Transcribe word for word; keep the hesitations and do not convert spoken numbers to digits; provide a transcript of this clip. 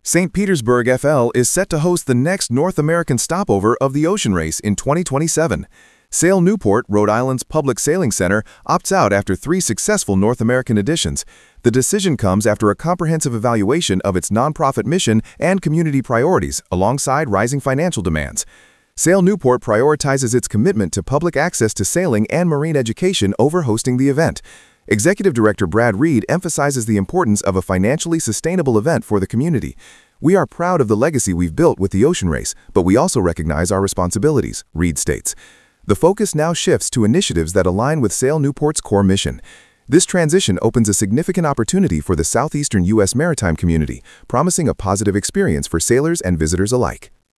Saint Petersburg F L is set to host the next North American stopover of the Ocean Race in twenty twenty-seven. Sail Newport, Rhode Island's public sailing center, opts out after three successful North American editions. The decision comes after a comprehensive evaluation of its nonprofit mission and community priorities, alongside rising financial demands. Sail Newport prioritizes its commitment to public access to sailing and marine education over hosting the event. Executive Director Brad Reed emphasizes the importance of a financially sustainable event for the community. "We are proud of the legacy we've built with the Ocean Race, but we also recognize our responsibilities," Reed states. The focus now shifts to initiatives that align with Sail Newport's core mission. This transition opens a significant opportunity for the southeastern U S maritime community, promising a positive experience for sailors and visitors alike.